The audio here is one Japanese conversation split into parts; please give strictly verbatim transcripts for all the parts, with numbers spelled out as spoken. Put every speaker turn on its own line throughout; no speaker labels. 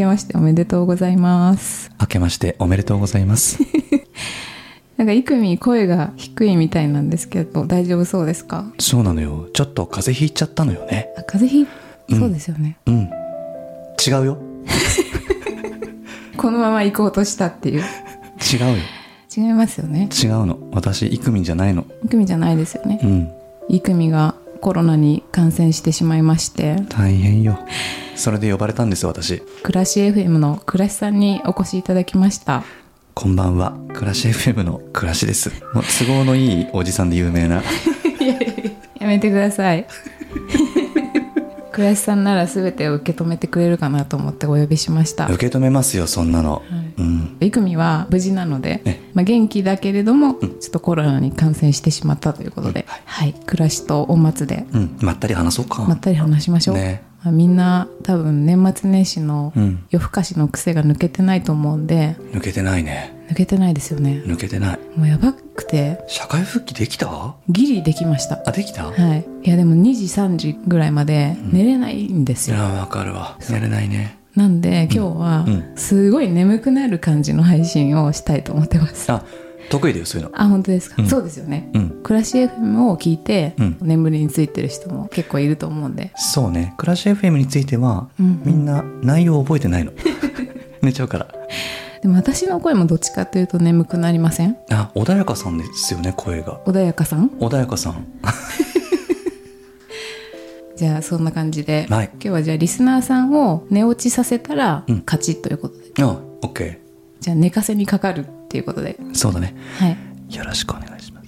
けましておめでとうございます。
明けましておめでとうございます
なんかいくみ声が低いみたいなんですけど大丈夫そうですか？
そうなのよ、ちょっと風邪ひいちゃったのよね。
あ、風邪ひい、そうですよね。
うん、うん、違うよ
このまま行こうとしたっていう。
違うよ。
違いますよね。
違うの、私いくみんじゃないの。
いくみじゃないですよね。
うん、
いくみがコロナに感染してしまいまして
大変よ。それで呼ばれたんです私。
暮らし エフエム の暮らしさんにお越しいただきました。
こんばんは、暮らし エフエム の暮らしです。もう都合のいいおじさんで有名な
やめてください暮らしさんなら全てを受け止めてくれるかなと思ってお呼びしました。
受け止めますよそんなの、はい、うん、
いくみは無事なので、まあ、元気だけれども、うん、ちょっとコロナに感染してしまったということで、うん、はいはい、暮らしとお松で、うん、
まったり話そうか。
まったり話しましょう、ね。まあ、みんな多分年末年始の夜更かしの癖が抜けてないと思うんで、
うん、抜けてないね。
抜けてないですよね。
抜けてない。
もうやばくて。
社会復帰できた？
ギリできました。
あ、できた？
はい。いやでもにじさんじぐらいまで寝れないんですよ、
うん、いやわかるわ、寝れないね。
なんで今日はすごい眠くなる感じの配信をしたいと思ってます。
あ、得意だよそういうの。
あ、本当ですか、うん、そうですよね、
うん、
暮らし エフエム を聞いて、うん、眠りについてる人も結構いると思うんで。
そうね、暮らし エフエム については、うんうん、みんな内容を覚えてないの寝ちゃうから。
でも私の声もどっちかというと眠くなりません？
あ、穏やかさんですよね、声が。
穏やかさん？
穏やかさん
じゃあそんな感じで、
はい、
今日はじゃあリスナーさんを寝落ちさせたら勝ちということで、
うん、あ、OK。
じゃあ寝かせにかかるっていうことで。
そうだね、
はい、
よろしくお願いします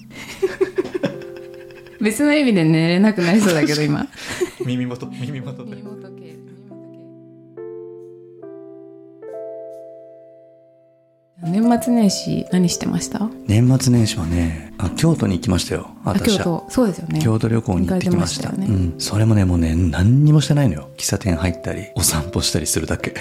別の意味で寝れなくなりそうだけど今
耳元耳元で
耳元系年末年始何してました？年
末年始はね、あ、京都に行きましたよ。私は
京都、そうですよね、
京都旅行に行ってきました。行かれてましたよね。うん、それもねもうね何にもしてないのよ。喫茶店入ったりお散歩したりするだけ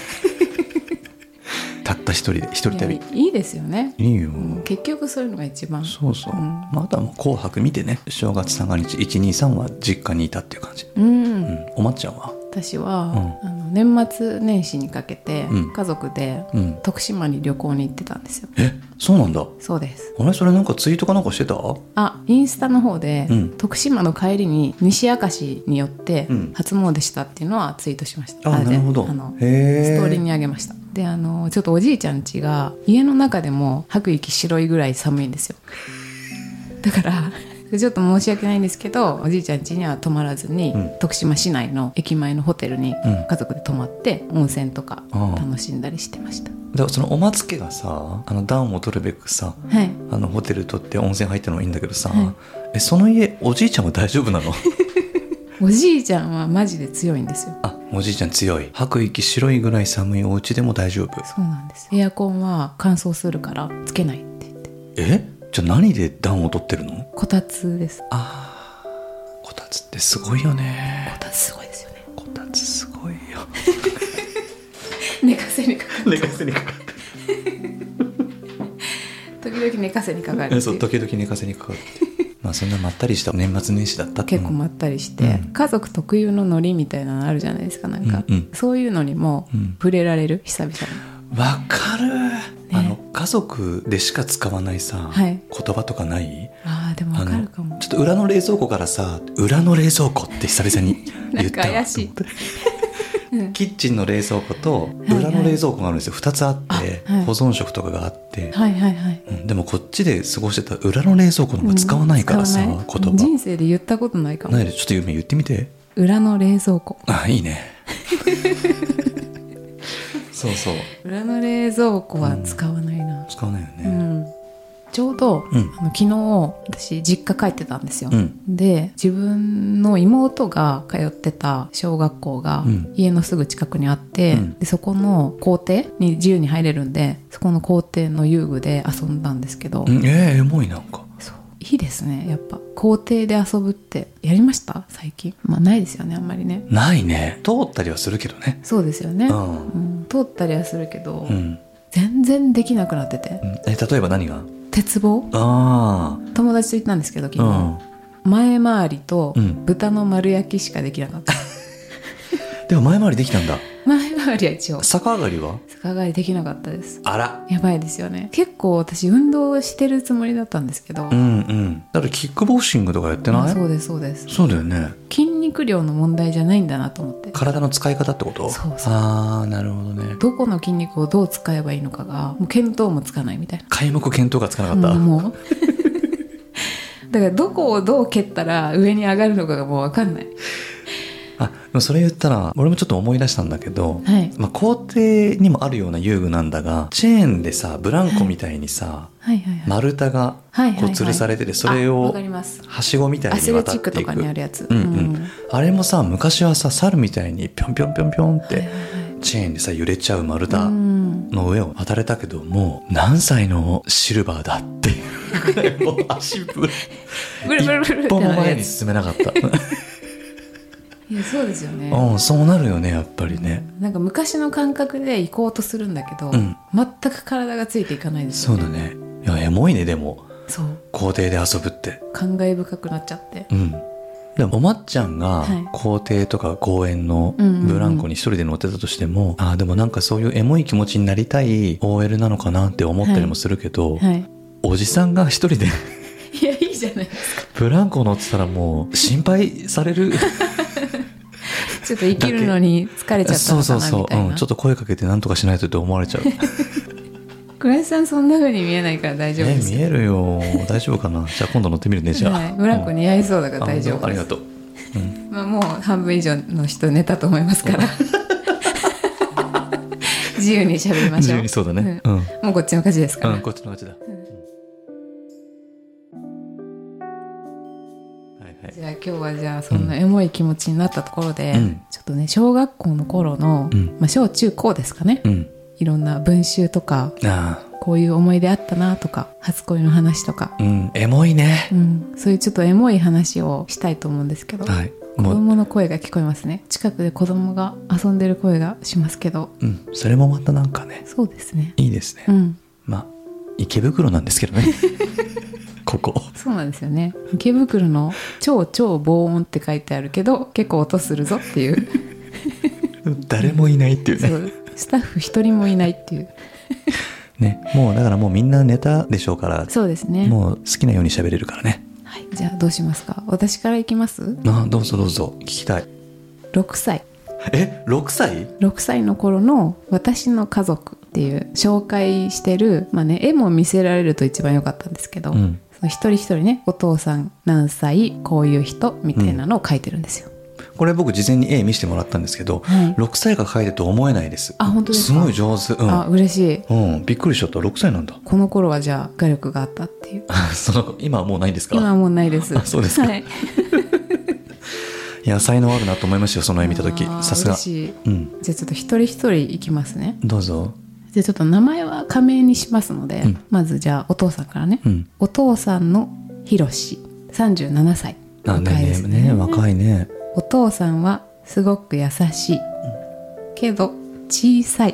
たった一人で一人旅。
い, いいですよね。
いいよ、
うん、結局そういうのが一番。
そうそう、うん、まあ、あとはもう紅白見てね、正月三が日いちにさんは実家にいたっていう感じ、うんうん、おまっちゃんは？
私は、うん、あの年末年始にかけて家族で徳島に旅行に行ってたんですよ、
うん、え、そうなんだ。
そうです。
あれ、それなんかツイートかなんかしてた？
あ、インスタの方で、うん、徳島の帰りに西明石によって初詣したっていうのはツイートしました、
うん、ああ、なるほど。
あのストーリーにあげました。で、あのちょっとおじいちゃん家が家の中でも吐く息白いぐらい寒いんですよ。だからちょっと申し訳ないんですけど、おじいちゃん家には泊まらずに、うん、徳島市内の駅前のホテルに家族で泊まって、うん、温泉とか楽しんだりしてました。
だからそのお松家がさ、あの暖を取るべくさ、はい、あのホテル取って温泉入ったのはいいんだけどさ、はい、え、その家おじいちゃんは大丈夫なの？
おじいちゃんはマジで強いんですよ。
あ、おじいちゃん強い。吐く息白いぐらい寒いお家でも大丈夫？
そうなんです。エアコンは乾燥するからつけないって言って。
え？じゃあ何で暖を取ってるの？
こたつです。
ああ、こたつってすごいよね。
こたつすごいですよね。
こたつすごいよ
寝かせにかかる。
寝かせにかかる
時々寝かせにかかる。
そう、時々寝かせにかかるまあそんなまったりした年末年始だったって。
結構まったりして、うん、家族特有のノリみたいなのあるじゃないですか。なんか、うんうん、そういうのにも触れられる、久々に。
わかる、ね、あの家族でしか使わないさ、はい、言葉とかない？あ
あ、でもわかるかも。
ちょっと裏の冷蔵庫からさ、裏の冷蔵庫って久々に言ったわ。
なんか怪しい
キッチンの冷蔵庫と裏の冷蔵庫があるんですよ。ふたつあって、はい、保存食とかがあって、はいはいはい、うん、でもこっちで過ごしてた裏の冷蔵庫の方が使わないからさ、うん、言葉
人生で言ったことないかも。
ないで、ちょっと夢言ってみて。
裏の冷蔵庫。
あ、いいねそうそう、
裏の冷蔵庫は使わないな、
うん、使わないよね、うん、
ちょうど、うん、あの昨日私実家帰ってたんですよ、うん、で自分の妹が通ってた小学校が家のすぐ近くにあって、うん、でそこの校庭に自由に入れるんで、そこの校庭の遊具で遊んだんですけど、
うん、えー、エモい。なんか
そういいですね。やっぱ校庭で遊ぶってやりました最近？まあないですよね、あんまりね。
ないね。通ったりはするけどね。
そうですよね、うんうん、通ったりはするけど、うん、全然できなくなってて、うん、
え例えば何が？
鉄棒。あ、友達と行ったんですけど昨日、うん、前回りと豚の丸焼きしかできなかった、
でも前回りできたんだ。
前回りは一応。
逆上がりは
逆上がりできなかったです。
あら、
やばいですよね。結構私運動してるつもりだったんですけど、
うんうん、だからキックボクシングとかやってない？
そうですそうです。
そうだよね。
筋肉量の問題じゃないんだなと思って。
体の使い方ってこと？
そうそう。
ああ、なるほどね。
どこの筋肉をどう使えばいいのかがもう見当もつかないみたいな。
皆目見当がつかなかった。
うん、もうだからどこをどう蹴ったら上に上がるのかがもう分かんない。
あ、でもそれ言ったら俺もちょっと思い出したんだけど、
はい、
まあ、校庭にもあるような遊具なんだが、チェーンでさブランコみたいにさ、
はいはいはいはい、
丸太がこう吊るされてて、それをはしごみたいに渡っていく、
アスレチックとかにあるやつ、
うんうん、あれもさ昔はさ猿みたいにぴょんぴょんぴょんぴょんって、はいはいはい、チェーンでさ揺れちゃう丸太の上を渡れたけど、もう何歳のシルバーだっていうぐらいもう足ブルブルブルブル一歩も前に進めなかった
いやそうですよね、
うん、そうなるよねやっぱりね。
なんか昔の感覚で行こうとするんだけど、うん、全く体がついていかないですよね。
そうだね。いやエモいね。でも
そう
校庭で遊ぶって
感慨深くなっちゃって、
うん、でもおまっちゃんが校庭とか公園のブランコに一人で乗ってたとしても、うんうんうん、あでもなんかそういうエモい気持ちになりたい オーエル なのかなって思ったりもするけど、はいはい、おじさんが一人で
いやいいじゃないですか。
ブランコ乗ってたらもう心配される
ちょっと生きるのに疲れちゃったのかなみたいな。そうそうそう、
うん、ちょっと声かけて何とかしないとって思われちゃう
小林さんそんな風に見えないから大丈夫ですよ。
見えるよ。大丈夫かな。じゃあ今度乗ってみるね。じゃあ、はい、
ブランコ似合いそうだから大丈夫です。
あ, ありがとう、
うんまあ、もう半分以上の人寝たと思いますから自由に喋りましょう。
自由にそうだね、
うんうん、もうこっちの勝ちですから、
うん、こっちの勝ちだ、
じゃあ今日はじゃあそんなエモい気持ちになったところで、うん、ちょっとね小学校の頃の、うんまあ、小中高ですかね、うん、いろんな文集とかあこういう思い出あったなとか初恋の話とか、
うん、エモいね、
うん、そういうちょっとエモい話をしたいと思うんですけど、はい、子供の声が聞こえますね。近くで子供が遊んでる声がしますけど、
うん、それもまたなんかね
そうですね
いいですね、うん、まあ池袋なんですけどねここ
そうなんですよね。池袋の超超防音って書いてあるけど結構音するぞっていう
誰もいないっていうね。
そうスタッフ一人もいないっていう
ね、もうだからもうみんな寝たでしょうから。そうですね。もう好きなように喋れるからね。
はい、じゃあどうしますか。私からいきます。
あ、どうぞどうぞ聞きたい。
ろくさい。
え、ろくさい ?
ろく 歳の頃の私の家族っていう紹介してる、まあね、絵も見せられると一番良かったんですけど、うん、その一人一人ね、お父さん何歳こういう人みたいなのを書いてるんですよ、
うん、これ僕事前に絵見せてもらったんですけど、はい、ろくさいが書いてると思えないです。
あ、本当ですか。
すごい上手、うん、
あ、嬉しい、
うん、びっくりしちゃった。ろくさいなんだ。
この頃はじゃあ画力があったっていう
その今はもうないんですか。
今はもうないです。
あ、そうですか、はいいや才能あるなと思いましたよ、その絵見た時。さすが。嬉しい、うん、
じゃあちょっと一人一人いきますね。
どうぞ。
じゃあちょっと名前は仮名にしますので、うん、まずじゃあお父さんからね、うん、お父さんのひろしさんじゅうななさい。
あ、ね、若いですね。ね、若いね。
お父さんはすごく優しい、うん、けど小さい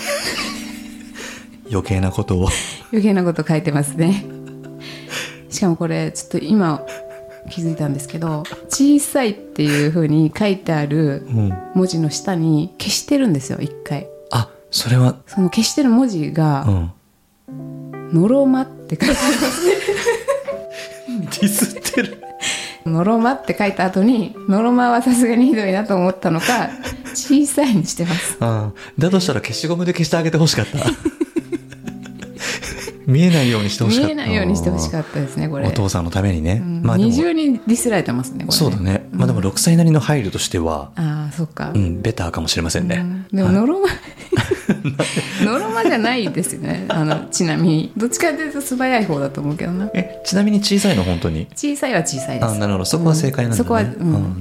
余計なことを
余計なこと書いてますね。しかもこれちょっと今気づいたんですけど、小さいっていう風に書いてある文字の下に消してるんですよ、一回。
あ、それは
その消してる文字が、うん、のろまって書いてありますね。
ディスってる。
のろまって書いた後にのろまはさすがにひどいなと思ったのか小さいにしてます。
あ、だとしたら消しゴムで消してあげてほしかった。見えないようにしてほしかった。
見えないようにしてほしかったですね、これ。
お父さんのためにね、
うん、まあ、二重にディスられてますね、これね。
そうだね、まあ、でもろくさいなりの配慮としては、
うん、ああそっか、
うん、ベターかもしれませんね、
うん、でものろまのろまじゃないですよね。あのちなみにどっちかというと素早い方だと思うけどな。
え、ちなみに小さいの本当に
小さいは小さいです。
あ、なるほど、そこは正解なんだね、うん、
そこは、うん、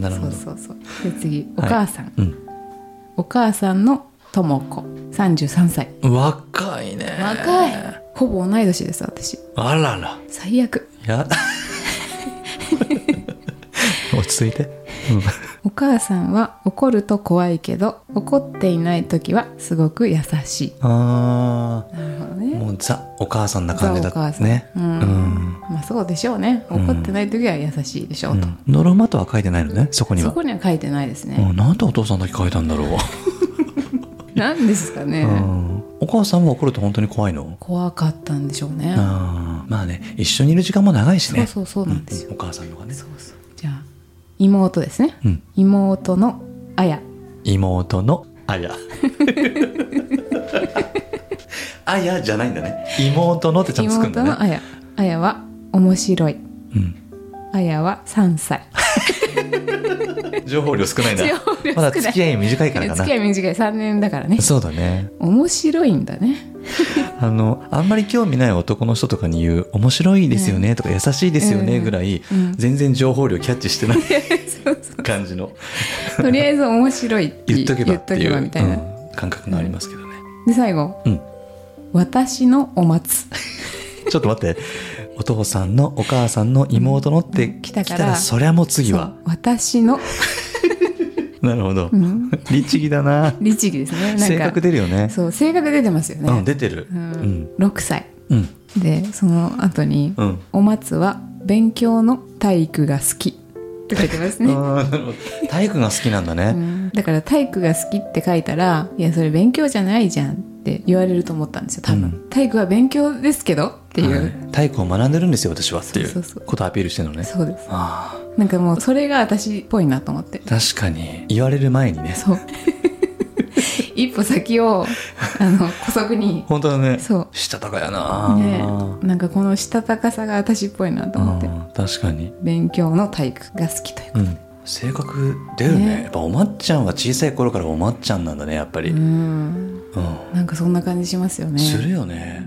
なるほど。
そうそうそう。で次お母さん、はい、うん、お母さんのともこさんじゅうさんさい。
若いね。
若い。ほぼ同い年です、私。
あらら。
最悪。
や落ち着いて。
お母さんは怒ると怖いけど怒っていない時はすごく優しい。
ああ、
なるほどね。
もうザお母さんな感じだったね。
うん、うん、まあそうでしょうね。怒ってない時は優しいでしょうと、うん、
ノロマとは書いてないのね、そこには。
そこには書いてないですね。
うん、なんでお父さんだけ書いたんだろう。
なんですかね、うん、
お母さんは怒ると本当に怖いの？
怖かったんでしょうね。
あ、まあね、一緒にいる時間も長いしね。
そうそうそうなんですよ、
うん、お母さんのがね。
そうそう。じゃあ妹ですね、うん、妹のあや。
妹のあや。あやじゃないんだね。妹のってちゃんとつくんだね。
妹のあや。あやは面白い、うん、あやはさんさい。
情報量少ないな。まだ付き合い短いからかな。
付き合い短い、さんねんだからね。
そうだね。
面白いんだね。
あのあんまり興味ない男の人とかに言う面白いですよねとか、うん、優しいですよねぐらい、うん、全然情報量キャッチしてない感じの。
とりあえず面白いって
言っとけばっていう
みたいな、うん、
感覚がありますけどね。
で最後、うん、私のお松。
ちょっと待って、お父さんのお母さんの妹のって来たら、そりゃもう次は
私の。
なるほど、うん、律儀だな。
律儀ですね。なんか
性格出るよね。
そう、性格出てますよね。
うん、出てる、
うんうん、ろくさい、うん、でその後に、うん、お松は勉強の体育が好きって書いてますね。
体育が好きなんだね、
うん、だから体育が好きって書いたら、いやそれ勉強じゃないじゃんって言われると思ったんですよ多分、うん、体育は勉強ですけどっていう、はい、
体育を学んでるんですよ私はっていうことをアピールしてるのね。
そうです。あ、なんかもうそれが私っぽいなと思って。
確かに言われる前にね。
そう。一歩先をあの姑息に。
本当だね。
そう。
したたかやな。
ね、なんかこのしたたかさが私っぽいなと思って。
確かに。
勉強の体育が好きということで。うん、
性格出るね。ね、やっぱおまっちゃんは小さい頃からおまっちゃんなんだねやっぱり。うん。うん、
なんかそんな感じしますよね。
するよね。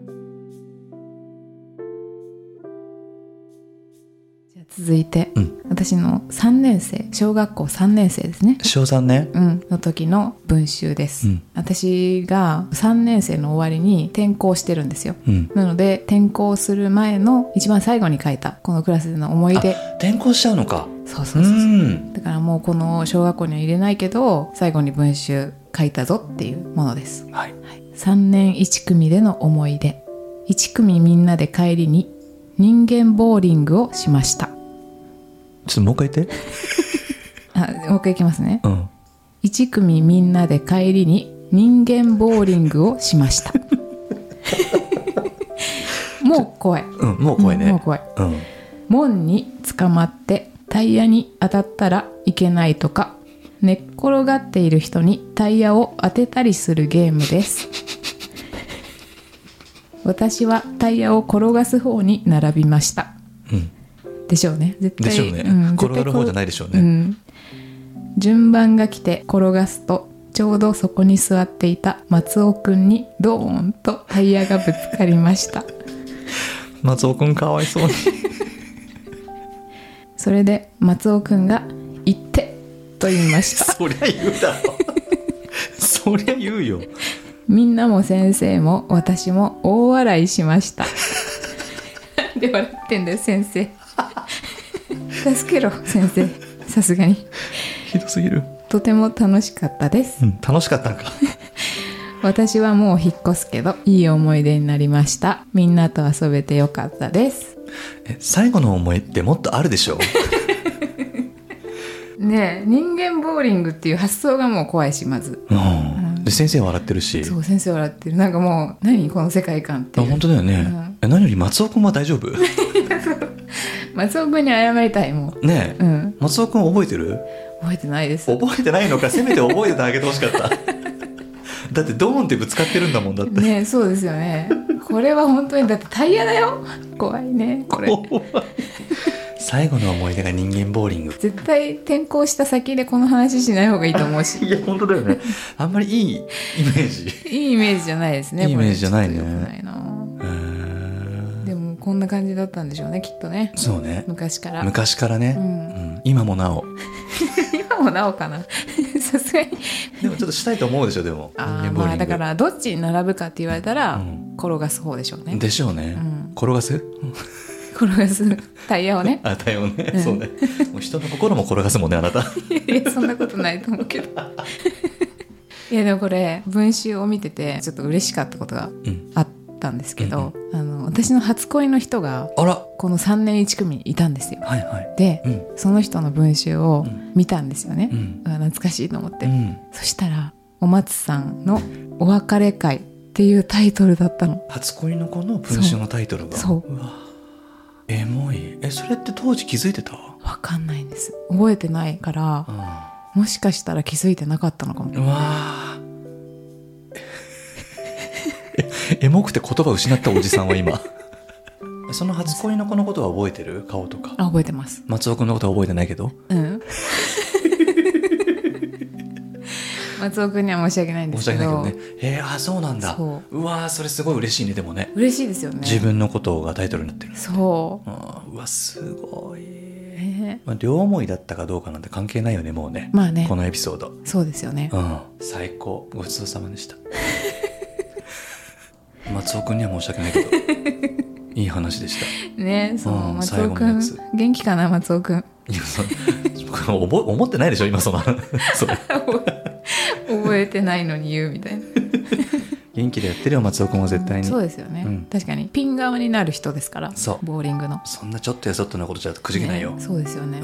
続いて、うん、私のさんねん生、小学校さんねん生ですね。
小さんね、
うん、の時の文集です、うん、私がさんねん生の終わりに転校してるんですよ、うん、なので転校する前の一番最後に書いたこのクラスでの思い出。
転校しちゃうのか。
そうそうそうそう、うん、だからもうこの小学校には入れないけど最後に文集書いたぞっていうものです、はいはい、さんねんいち組での思い出。いち組みんなで帰りに人間ボーリングをしました。
ちょっともう一回言って。
あ、もう一回いきますね、うん、いち組みんなで帰りに人間ボーリングをしました。もう怖い、
うん、もう怖いね、
うん、もう怖い、うん、門に捕まってタイヤに当たったらいけないとか、寝っ転がっている人にタイヤを当てたりするゲームです。私はタイヤを転がす方に並びました、うん、でしょうね絶対。
でしょうね、うん、転がる方じゃないでしょうね、うん、順番が来て転がすとちょうどそこに座っていた松尾くんにドーンとタイヤがぶつかりました。松尾くんかわいそうに。
それで松尾くんが言ってと言いました。
そりゃ言うだろ。そりゃ言うよ。
みんなも先生も私も大笑いしました。なんで笑ってんだよ先生。助けろ先生、さすがに
ひどすぎる。
とても楽しかったです、
うん、楽しかったんか。
私はもう引っ越すけどいい思い出になりました。みんなと遊べてよかったです。
え、最後の思いってもっとあるでしょ。
ねえ、人間ボーリングっていう発想がもう怖いし、まず、うん、
で先生笑ってるし。
そう、先生笑ってる。なんかもう何この世界観っていう。
あ、本当だよね、うん、え、何より松尾くんは大丈夫？
松尾くんに謝りたいもん
ねえ、うん、松尾くん覚えてる？
覚えてないです。
覚えてないのか。せめて覚えてあげてほしかった。だってドーンってぶつかってるんだもん。だって
ね。そうですよね。これは本当にだってタイヤだよ。怖いねこれ。
最後の思い出が人間ボーリング。
絶対転校した先でこの話しない方がいいと思うし。
いや本当だよね。あんまりいいイメージ。
いいイメージじゃないですね。
いいイメージじゃないね。
ないな。でもこんな感じだったんでしょうね、きっとね。
そうね。
昔から。
昔からね。うんうん、今もなお。
今もなおかな。さすがに。
でもちょっとしたいと思うでしょ、でも。
あ、まあだからどっちに並ぶかって言われたら、うん、転がす方でしょうね。
でしょうね。うん、転がす？
転がすタイヤをね。
あ、タイヤをね、うん、そうね。もう人の心も転がすもんね、あなた。
いやいや、そんなことないと思うけど。いやでもこれ文集を見ててちょっと嬉しかったことがあったんですけど、うん、あの私の初恋の人がこのさんねんいち組にいたんですよ。はいはい、で、うん、その人の文集を見たんですよね、うん、懐かしいと思って、うん、そしたらお松さんのお別れ会っていうタイトルだったの。初
恋の子の文集のタイトルが。
そう。
うわ、エモい。え、それって当時気づいてた？
わかんないんです。覚えてないから、うん、もしかしたら気づいてなかったのかも。
うわエモくて言葉失ったおじさんは今その初恋の子のことは覚えてる？顔とか。
あ、覚えてます。
松尾くんのことは覚えてないけど。うん
松尾くんには申し訳ないんですけど。申し訳ないけどね。
えー、あ、そうなんだ。そう。うわー、それすごい嬉しいね。でもね、
嬉しいですよね。
自分のことがタイトルになってる。
そう。
あ、うわ、すごい、えーまあ、両思いだったかどうかなんて関係ないよね、もうね。
まあね、
このエピソード。
そうですよね。
うん、最高。ごちそうさまでした松尾くんには申し訳ないけどいい話でしたね。
そう、うん、松尾くん元気かな。松尾くん、いや、そ
覚思ってないでしょ今そのそれ
覚えてないのに言うみたいな
元気でやってるよ松尾くんは絶対に。
そうですよね、うん、確かにピン側になる人ですから。そう、ボーリングの。
そんなちょっとやそっとなことじゃくじけないよ、
ね、そうですよね、うん、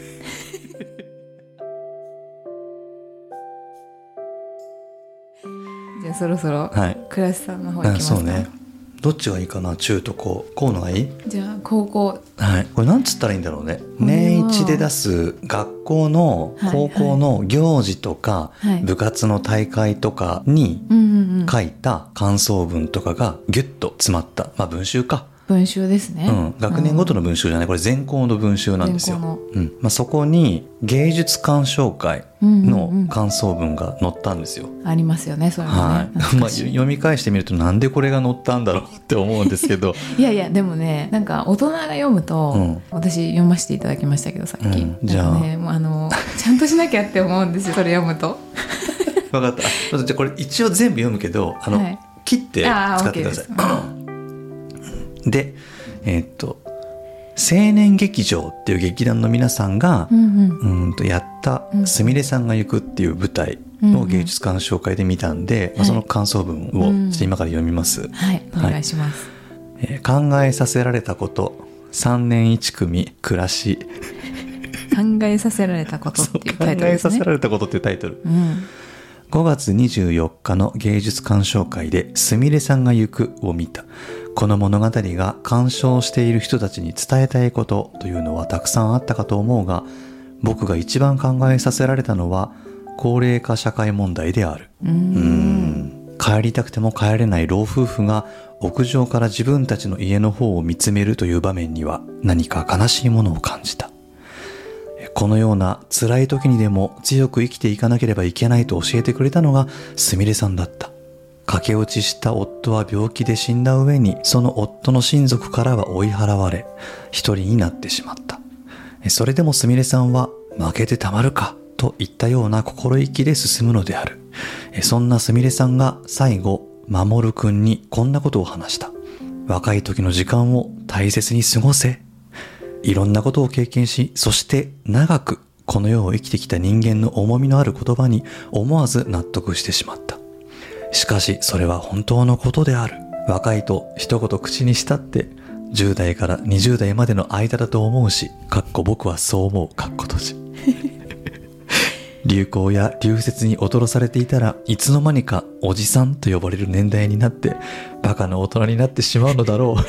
じゃあそろそろ倉石さんの方行きますか。
そうね、どっちがいいかな。中と高。高のがいい？
じゃあ高校。
はい。これなんつったらいいんだろうね。年一で出す学校の高校の行事とか、はいはい、部活の大会とかに書いた感想文とかがギュッと詰まった、まあ文集か。
文集ですね、
うん、学年ごとの文集じゃない、これ全校の文集なんですよ、うんまあ、そこに芸術鑑賞会の感想文が載ったんですよ、
うんうんうん、ありますよね、それもね、
はいまあ、読み返してみるとなんでこれが載ったんだろうって思うんですけど
いやいやでもね、なんか大人が読むと、うん、私読ませていただきましたけどさっき、うん、じゃあ、ね、もうあのちゃんとしなきゃって思うんですよそれ読むと
分かった。じゃあこれ一応全部読むけどあの、はい、切って使ってください。で、えー、っと青年劇場っていう劇団の皆さんが、うんうん、うんとやった「すみれさんが行く」っていう舞台を芸術鑑賞会で見たんで、うんうん、まあ、その感想文をちょっと今から読みます、うん、
はいお願いします、
はいえー、考えさせられたことさんねんいち組暮らし
考えさせられたことっていうタイトルですね。
考えさせられたことっていうタイトル、うんごがつにじゅうよっかの芸術鑑賞会ですみれさんが行くを見た。この物語が鑑賞している人たちに伝えたいことというのはたくさんあったかと思うが、僕が一番考えさせられたのは高齢化社会問題である。うーん帰りたくても帰れない老夫婦が屋上から自分たちの家の方を見つめるという場面には何か悲しいものを感じた。このような辛い時にでも強く生きていかなければいけないと教えてくれたのがすみれさんだった。駆け落ちした夫は病気で死んだ上に、その夫の親族からは追い払われ、一人になってしまった。それでもすみれさんは負けてたまるかといったような心意気で進むのである。そんなすみれさんが最後、守くんにこんなことを話した。若い時の時間を大切に過ごせ。いろんなことを経験し、そして長くこの世を生きてきた人間の重みのある言葉に思わず納得してしまった。しかしそれは本当のことである。若いと一言口にしたってじゅう代からにじゅう代までの間だと思うし、かっこ僕はそう思う、かっこ閉じ。流行や流説に踊らされていたらいつの間にかおじさんと呼ばれる年代になってバカな大人になってしまうのだろ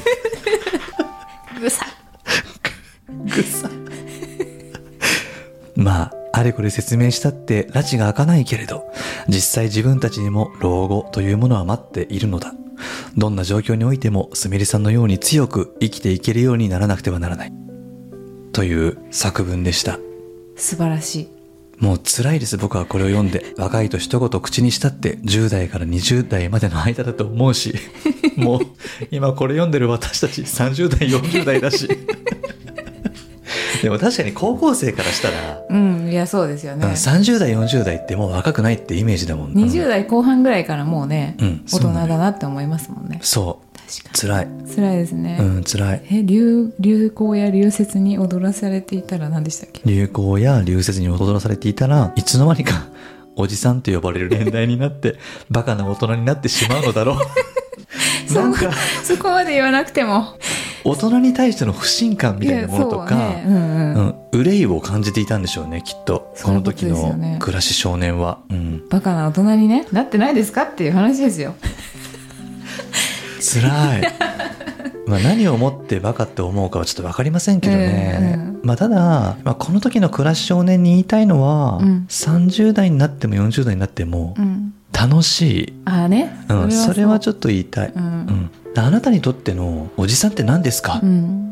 う。ぐさ
ぐさまああれこれ説明したって拉致が開かないけれど、実際自分たちにも老後というものは待っているのだ。どんな状況においてもすみれさんのように強く生きていけるようにならなくてはならないという作文でした。
素晴らしい。
もう辛いです。僕はこれを読んで、若いと一言口にしたってじゅう代からにじゅう代までの間だと思うし、もう今これ読んでる私たちさんじゅう代よんじゅう代だしでも確かに高校生からしたら、
うん、いやそうですよね。
さんじゅう代よんじゅう代ってもう若くないってイメージだもんね。
にじゅう代後半ぐらいからもうね、うん、大人だなって思いますもんね。
そう辛い
辛いですね。
うん辛い。
え 流, 流行や流雪に踊らされていたら何でしたっけ。
流行や流雪に踊らされていたらいつの間にかおじさんと呼ばれる年代になってバカな大人になってしまうのだろうなんか
そこまで言わなくても
大人に対しての不信感みたいなものとか、ねうんうんうん、憂いを感じていたんでしょうねきっとこの時の暮らし少年は、うん、
バカな大人にねなってないですかっていう話ですよ
辛いまあ何をもってバカって思うかはちょっと分かりませんけどね、うんうんまあ、ただ、まあ、この時の暮らし少年に言いたいのは、うん、さんじゅう代になってもよんじゅう代になっても楽しい、
うん、あね、
うん、それはちょっと言いたい、うんうんあなたにとってのおじさんって何ですか、うんうん、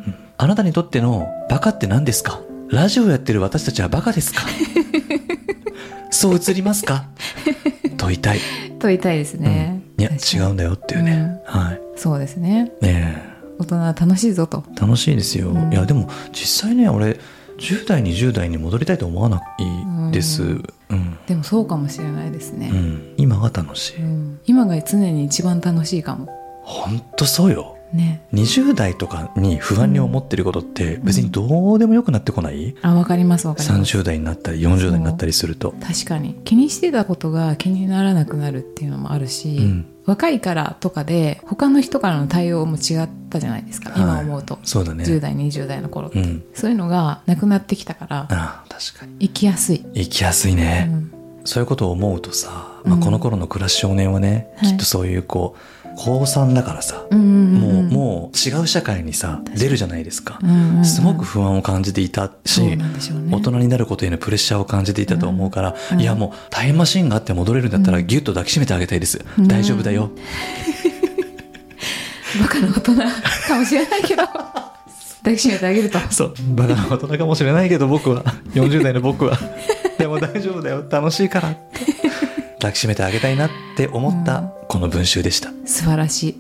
あなたにとってのバカって何ですかラジオやってる私たちはバカですかそう映りますか問いたい
問いたいですね、
うん、いや違うんだよっていうね、うん、はい
そうですね
ね
大人は楽しいぞと
楽しいですよ、うん、いやでも実際ね俺じゅう代にじゅう代に戻りたいと思わないです、うんうん、
でもそうかもしれないですね、
うん、今が楽しい、うん、
今が常に一番楽しいかも
ほんとそうよ、ね、にじゅう代とかに不安に思ってることって別にどうでもよくなってこない、うん、
あ分かります分かります
さんじゅう代になったりよんじゅう代になったりすると
確かに気にしてたことが気にならなくなるっていうのもあるし、うん、若いからとかで他の人からの対応も違ったじゃないですか、はい、今思うと
そうだね
じゅう代にじゅう代の頃って、うん、そういうのがなくなってきたから
あ確かに
生きやすい
生きやすいね、うん、そういうことを思うとさ、まあ、この頃の暮らし少年はね、うん、きっとそういうこうこうさんだからさ、うんうんうん、もう、もう違う社会にさ出るじゃないですか、うんうんうん、すごく不安を感じていたし、ね、大人になることへのプレッシャーを感じていたと思うから、うんうん、いやもうタイムマシンがあって戻れるんだったらギュッと抱きしめてあげたいです、うん、大丈夫だよ
バカな大人かもしれないけど抱きしめてあげると
そうバカな大人かもしれないけど僕はよんじゅう代の僕はでも大丈夫だよ楽しいからって抱きしめてあげたいなって思ったこの文集でした、うん、
素晴らしい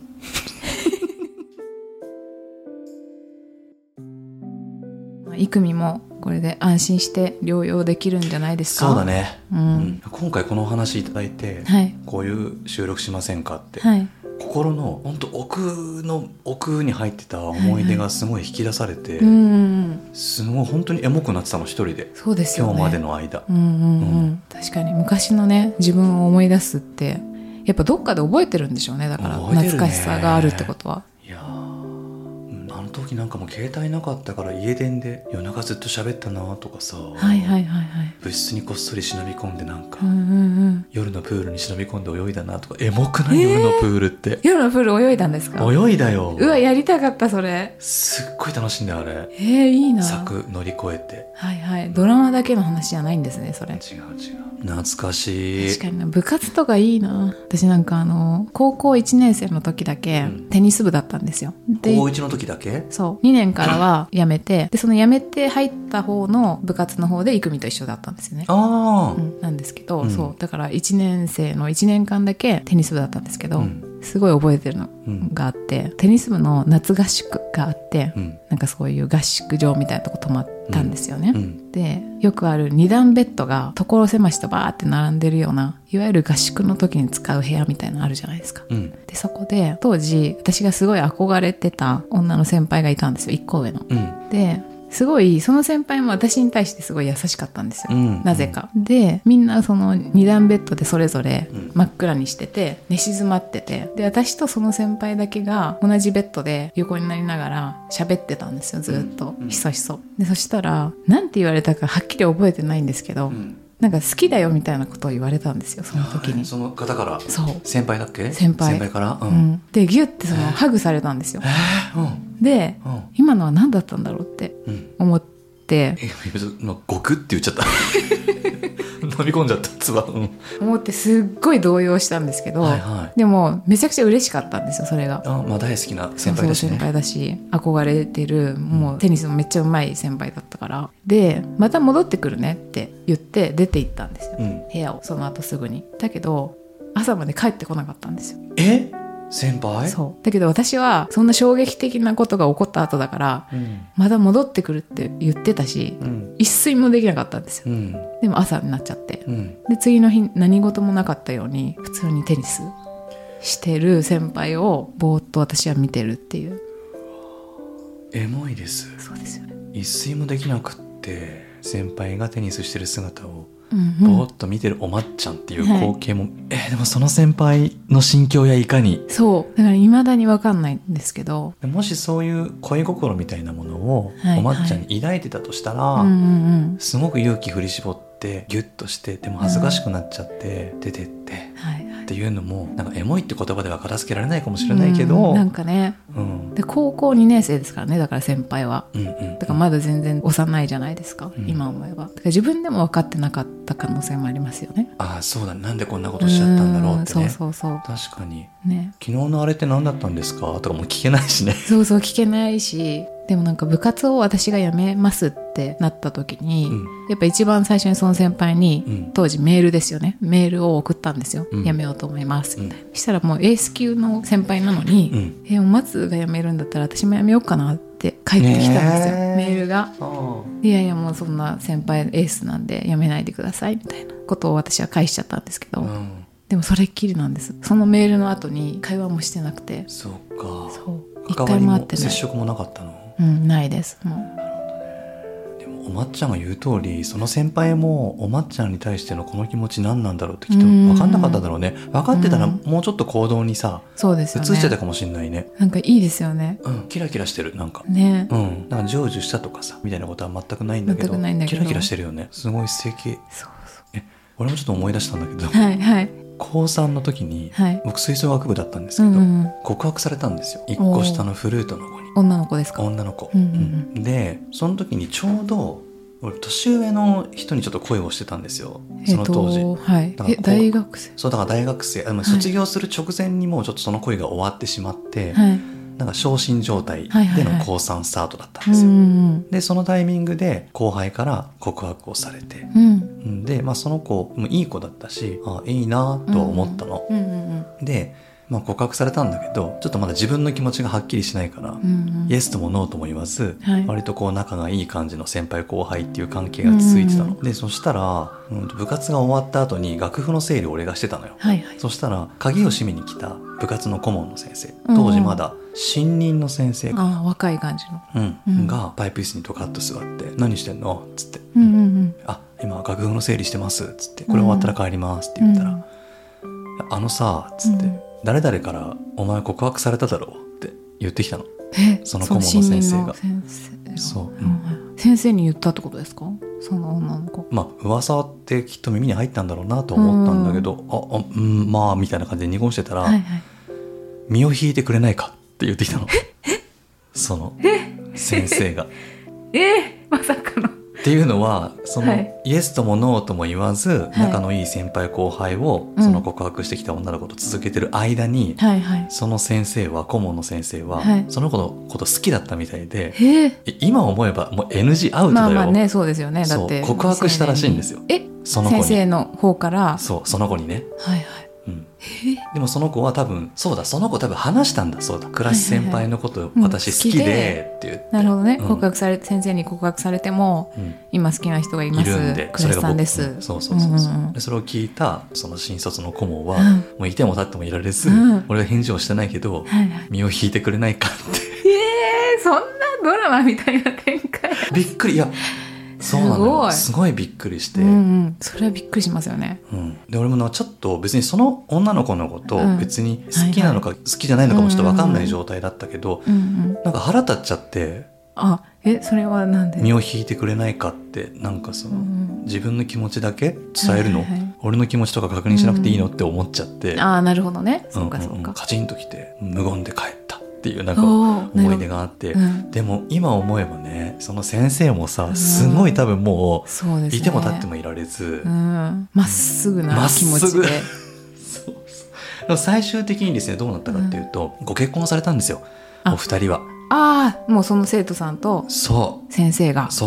イクミもこれで安心して療養できるんじゃないですか。
そうだね、うんうん、今回このお話いただいて、はい、こういう収録しませんかって、はい、心の本当奥の奥に入ってた思い出がすごい引き出されて、はいはい、すごい本当にエモくなってたの一人で。
そうですよね、
今日までの間、
うんうんうんうん、確かに昔のね自分を思い出すってやっぱどっかで覚えてるんでしょうね。だから懐かしさがあるってことは。
いやあの時なんかもう携帯なかったから家電で夜中ずっと喋ったなとかさ、はいはいはいはい、部室にこっそり忍び込んでなんか、うんうんうん、夜のプールに忍び込んで泳いだなとか。エモくない、えー、夜のプールって。
夜のプール泳いだんですか。
泳いだよ。
うわやりたかったそれ。
すっごい楽しいんだよあれ。
えー、いいな。
柵乗り越えて。
はいはい、ドラマだけの話じゃないんですねそれ。違う
違う、懐かしい。
確かにな、部活とかいいな。私なんかあの高校いちねん生の時だけテニス部だったんですよ。で
高いちの時だけ。
そうにねんからは辞めてでその辞めて入った方の部活の方でイクミと一緒だったんですよね。
あ、
うん、なんですけど、うん、そうだからいちねん生のいちねんかんだけテニス部だったんですけど、うん、すごい覚えてるのがあって、うん、テニス部の夏合宿があって、うん、なんかそういう合宿場みたいなとこ泊まったんですよね、うんうん、でよくあるに段ベッドが所狭しとバーって並んでるようないわゆる合宿の時に使う部屋みたいなのあるじゃないですか、うん、でそこで当時私がすごい憧れてた女の先輩がいたんですよ、いっこ上の、うん、ですごいその先輩も私に対してすごい優しかったんですよ、うん、なぜかでみんなそのに段ベッドでそれぞれ真っ暗にしてて寝静まってて、で私とその先輩だけが同じベッドで横になりながら喋ってたんですよ、ずっと、うん、ひそひそで、そしたらなんて言われたかはっきり覚えてないんですけど、うん、なんか好きだよみたいなことを言われたんですよその時に。
その方から。そう、先輩だっけ。
先輩
先輩から、うん
うん、でギュッてそのハグされたんですよ、えーうん、で、うん、今のは何だったんだろうって思って、
うん、ゴクって言っちゃった飲み込んじゃったつば、うん、
思ってすっごい動揺したんですけど、はいはい、でもめちゃくちゃ嬉しかったんですよそれが。
あ、まあ、大好きな先輩だしね。
そうそう先輩だし憧れてる、もうテニスもめっちゃうまい先輩だったから、でまた戻ってくるねって言って出て行ったんですよ、うん、部屋をその後すぐに。だけど朝まで帰ってこなかったんですよ。
え先輩。
そうだけど私はそんな衝撃的なことが起こった後だから、うん、まだ戻ってくるって言ってたし、うん、一睡もできなかったんですよ、うん、でも朝になっちゃって、うん、で次の日何事もなかったように普通にテニスしてる先輩をぼーっと私は見てるっていう。
エモいです。
そうですよね。
一睡もできなくって先輩がテニスしてる姿を
うんうん、
ぼーっと見てるおまっちゃんっていう光景も、はい、えー、でもその先輩の心境やいかに。
そうだから未だに分かんないんですけど、
もしそういう恋心みたいなものをおまっちゃんに抱いてたとしたら、
はいはい、うんうん、
すごく勇気振り絞ってギュッとしてでも恥ずかしくなっちゃって、うん、出てって、はいはい、っていうのもなんかエモいって言葉では片付けられないかもしれないけど、
うん、なんかね、うん、で高校にねん生ですからね、だから先輩は、うんうんうん、だからまだ全然幼いじゃないですか、うん、今思えば。だから自分でも分かってなかった可能性もありますよね。
ああそうだ、なんでこんなことしちゃったんだろうってね。
うん、そうそうそう、
確かに、
ね、
昨日のあれって何だったんですかとかも聞けないしね。
そうそう聞けないし、でもなんか部活を私が辞めますってなった時に、うん、やっぱ一番最初にその先輩に、うん、当時メールですよね、メールを送ったんですよ、うん、辞めようと思いますみたいな、うん、したらもうエース級の先輩なのに、うん、えお松が辞めるんだったら私も辞めようかなって返ってきたんですよ、メールが。いやいやもうそんな先輩エースなんで辞めないでくださいみたいなことを私は返しちゃったんですけど、うん、でもそれっきりなんです。そのメールの後に会話もしてなくて。
そうか、
そう一回も会ってない。
接触もなかったの？
うん、ないですもう。
なるほどね。でもおまっちゃんが言う通り、その先輩もおまっちゃんに対してのこの気持ち何なんだろうってきっと分かんなかっただろうね。分かってたらもうちょっと行動にさ、そうですよね、移してたかもしれないね。
なんかいいですよね、うん、
キラキラしてる、なんか
ね、
うん、なんか成就したとかさみたいなことは全くないんだけど、全くないんだけどキラキラしてるよね。すごい素敵。そうそう、え俺もちょっと思い出したんだけど、はいはい、こうさんの時に、はい、僕吹奏楽部だったんですけど、うんうん、告白されたんですよ、いっこ下のフルートの子に。
女の子ですか？
女の子、うんうんうん、でその時にちょうど俺年上の人にちょっと恋をしてたんですよ、その当時、えーはい、だからえ大学生そうだから大学生、はい、卒業する直前にもうちょっとその恋が終わってしまって、はい、なんか昇進状態での高さんスタートだったんですよ、はいはいはい、でそのタイミングで後輩から告白をされて、うん、で、まあ、その子もいい子だったし、あいいなとは思ったの、うんうんうん、でまあ、告白されたんだけどちょっとまだ自分の気持ちがはっきりしないから、うんうん、イエスともノーとも言わず、はい、割とこう仲がいい感じの先輩後輩っていう関係が続いてたの、うんうん、でそしたら、うん、部活が終わった後に楽譜の整理を俺がしてたのよ、はいはい、そしたら鍵を閉めに来た部活の顧問の先生、当時まだ新任の先生が、
うん、あ若い感じの、
うんうん、がパイプ椅子にドカッと座って何してんのっつって、うんうんうん、あ今楽譜の整理してますっつって、これ終わったら帰りますって言ったら、うんうん、あのさっつって、うん誰々からお前告白されただろうって言ってきたの。えその顧問の先生が先生そう、うん、
先生に言ったってことですか？その女の子。
まあ噂ってきっと耳に入ったんだろうなと思ったんだけど、ああうんまあみたいな感じで濁してたら、はいはい、身を引いてくれないかって言ってきたのその先生が
えまさかの
っていうのはその、はい、イエスともノーとも言わず、はい、仲のいい先輩後輩を、その告白してきた女の子と続けてる間に、うん、その先生は顧問の先生は、はい、その子のこと好きだったみたいで、今思えばもう エヌジー アウトだよ。
まあまあねそうですよね。だって
告白したらしいんですよ。
えその子に先生の方から
そうその子にね。
はいはい
うん、でもその子は多分そうだその子多分話したんだそうだクラス先輩のこと私好きでって言って、
なるほどね、うん、告白され先生に告白されても、うん、今好きな人がいますいるんでクラスさんです、
うん、そうそうそうそう、うんうん、でそれを聞いたその新卒の顧問は、うん、もういても立ってもいられず、うん、俺は返事をしてないけど、はいはい、身を引いてくれないかって
えー、そんなドラマみたいな展開
びっくりいやそうなのよすごいびっくりして、うん
うん、それはびっくりしますよね、
うん、で俺もちょっと別にその女の子のこと別に好きなのか好きじゃないのかもちょっと分かんない状態だったけど、うんうん、なんか腹立っちゃって
あえそれはなんで
身を引いてくれないかってなんかその、うん、自分の気持ちだけ伝えるの、はいはいはい、俺の気持ちとか確認しなくていいのって思っちゃって、
うん、あなるほどねそうかそうか、うんうん、
カチンときて無言で帰ったっていうなんか思い出があって、うん、でも今思えばねその先生もさすごい多分もう、そうですね、いても立ってもいられずま、
うん、っすぐな気持ちで
そうそう最終的にですねどうなったかっていうと、うん、ご結婚されたんですよお二人は。
ああもうその生徒さんと先生が
そう
あ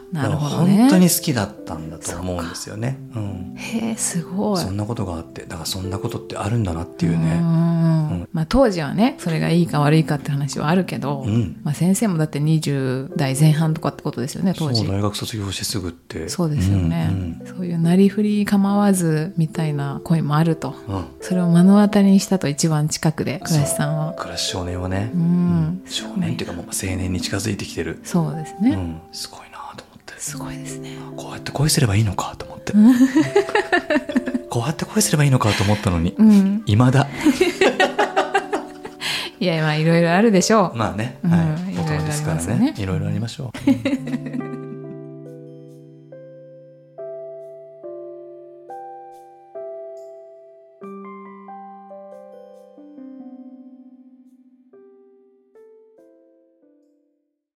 なるほどね。
本当に好きだったんだと思うんですよね。うん、
へえ、すごい。
そんなことがあって、だからそんなことってあるんだなっていうね。
うん、うん、まあ、当時はねそれがいいか悪いかって話はあるけど、うん、まあ、先生もだってにじゅう代前半とかってことですよね当時。
そう、大学卒業してすぐって。
そうですよね、うんうん、そういうなりふり構わずみたいな声もあると、うん、それを目の当たりにしたと、一番近くで倉石さんは。
倉石少年はね、
うんうん、
少年っていうかもう青年に近づいてきてる。
そうですね、うん、
すごいなと思って。
すごいですね。
こうやって恋すればいいのかと思ってこうやって恋すればいいのかと思ったのに、うん、未だ
いや、まあいろいろあるでしょう。
まあね、はい、大人ですからね、いろいろありましょう